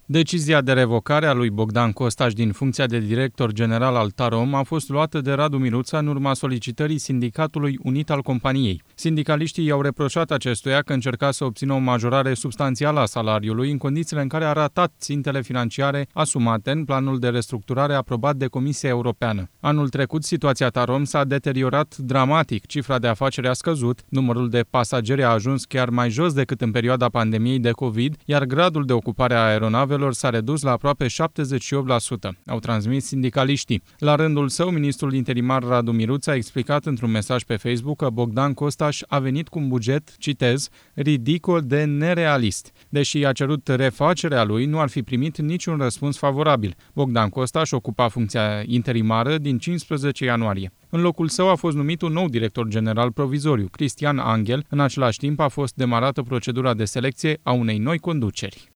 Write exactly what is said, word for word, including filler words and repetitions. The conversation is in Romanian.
Decizia de revocare a lui Bogdan Costaș din funcția de director general al Tarom a fost luată de Radu Miruța în urma solicitării Sindicatului Unit al companiei. Sindicaliștii i-au reproșat acestuia că încerca să obțină o majorare substanțială a salariului în condițiile în care a ratat țintele financiare asumate în planul de restructurare aprobat de Comisia Europeană. Anul trecut, situația Tarom s-a deteriorat dramatic, cifra de afaceri a scăzut, numărul de pasageri a ajuns chiar mai jos decât în perioada pandemiei de COVID, iar gradul de ocupare a aeronavelor s-a redus la aproape șaptezeci și opt la sută, au transmis sindicaliștii. La rândul său, ministrul interimar Radu Miruța a explicat într-un mesaj pe Facebook că Bogdan Costaș a venit cu un buget, citez, ridicol de nerealist. Deși a cerut refacerea lui, nu ar fi primit niciun răspuns favorabil. Bogdan Costaș ocupa funcția interimară din cincisprezece ianuarie. În locul său a fost numit un nou director general provizoriu, Cristian Angel. În același timp a fost demarată procedura de selecție a unei noi conduceri.